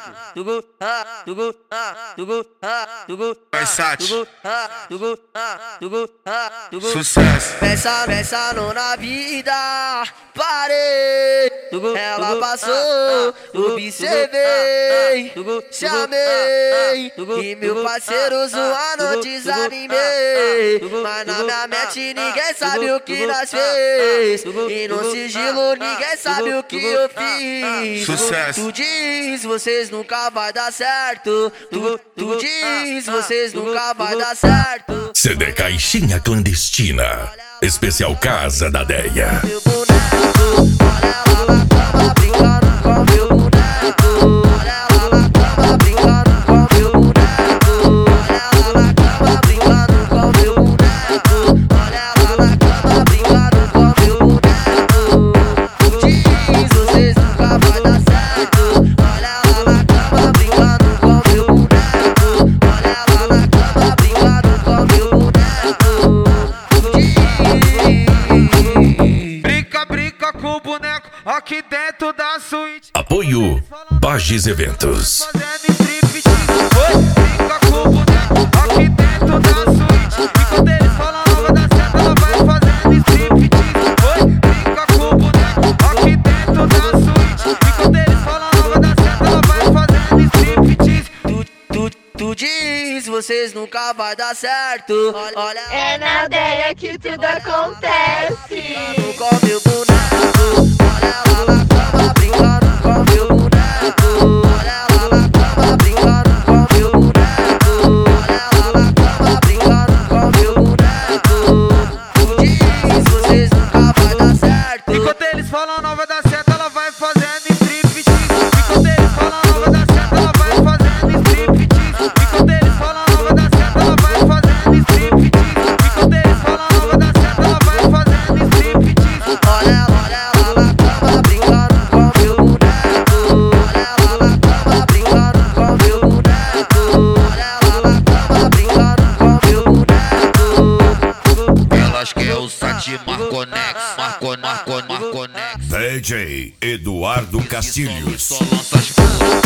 Versátil. Sucesso. Pensando na vida, parei. Ela passou, observei, chamei. E meu parceiro zoando, desanimei. Mas na minha mente ninguém sabe o que nós fez. E no sigilo ninguém sabe o que eu fiz. Sucesso. Tu diz, vocês nunca vai dar certo. Tu diz, vocês nunca vai dar certo. CD Caixinha Clandestina. Especial Casa da Deia. Meu boneco, olha ela na cama brincando com meu boneco. Olha ela na cama brincando com meu boneco. Olha ela na cama brincando com meu boneco. Olha ela na cama brincando com meu boneco. Tu diz, vocês nunca vai dar certo. Olha ela na cama brincando com meu boneco. Olha ela na cama brincando com meu boneco. Tu diz. Brinca com o boneco aqui dentro da suíte. Apoio Bages Eventos. Fazendo striptease. Oi, brinca com o boneco aqui dentro da suíte. E quando eles falam não vai dar certo, ela vai fazendo striptease. Oi, brinca com o boneco aqui dentro da suíte. E quando eles falam não vai dar certo, ela vai fazendo striptease. Tu diz, vocês nunca vai dar certo. Olha, É na Deia que tudo acontece. com meu boneco. Olha ela na cama brincando com meu boneco. Olha ela na cama brincando com meu boneco. Olha ela na cama brincando com meu boneco. Tu diz, vocês nunca vai dar certo. E quando eles falam não vai dar certo, ela vai fazendo striptease. E quando eles falam não vai dar certo, ela vai fazendo striptease. E quando eles falam não vai dar certo, ela vai fazendo striptease. E quando eles falam não vai dar certo, ela vai fazendo striptease. Olha ela na cama brincando com meu boneco. Olha ela na cama brincando com meu boneco. Olha ela na cama brincando com meu boneco. Elas quer o Sati Marconex, Marconex. DJ Eduardo Castilhos. Só lança as